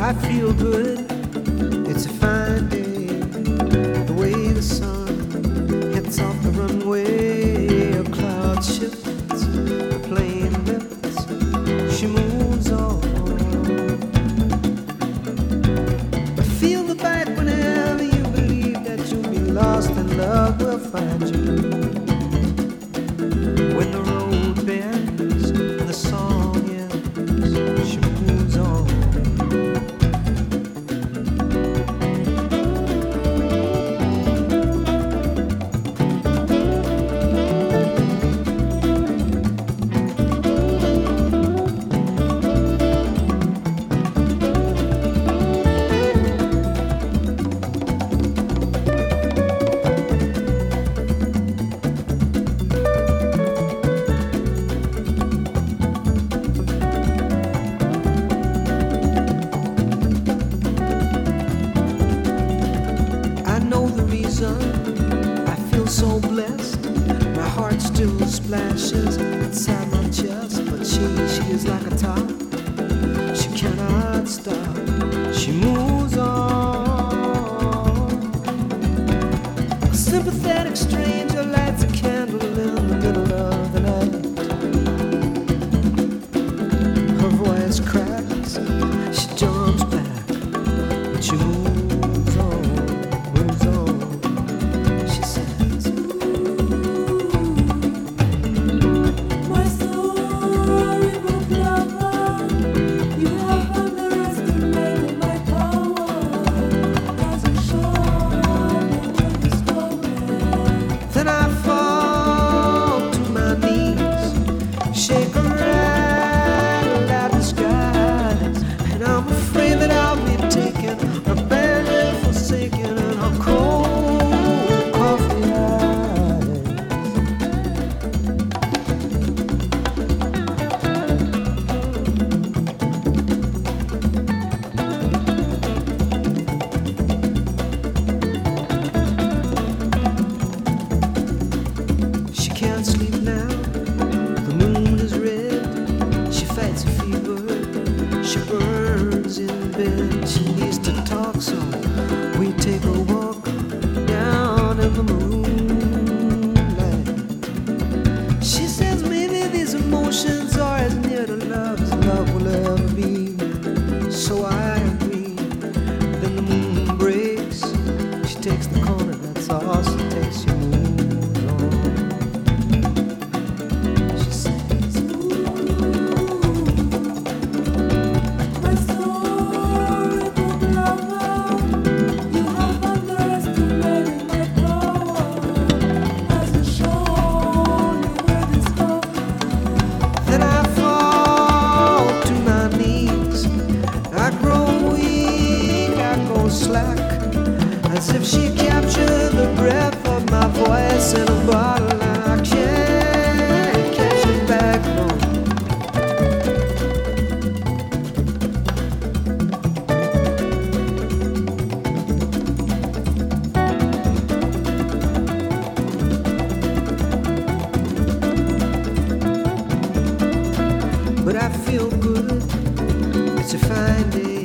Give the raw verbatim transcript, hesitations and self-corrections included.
I feel good, it's a fine day. The way the sun hits off the runway, a cloud shifts, the plane lifts, she moves on. I feel the bite whenever you believe that you'll be lost and love will find you. When the road bends and the song ends, she moves on. I feel so blessed. My heart still splashes inside my chest, but she, she is like a top. She cannot stop. She moves on. A sympathetic stranger lights a candle in the middle of the night. Her voice cracks. She jumps back, but she moves on. Moves on. Then I fall to my knees, shake around at the skies, and I'm afraid that I'll be taken, abandoned, forsaken, and her cold coffee Can't sleep now, the moon is red. She fights a fever, she burns in bed. She needs to talk, so we take a walk down in the moonlight. She says maybe these emotions are as near to love as love will ever be. So I agree. Then the moon breaks, she takes the corner, that's all she takes. She moves on. Slack, as if she captured the breath of my voice in a bottle. I can't catch it back home. But I feel good, it's a fine day.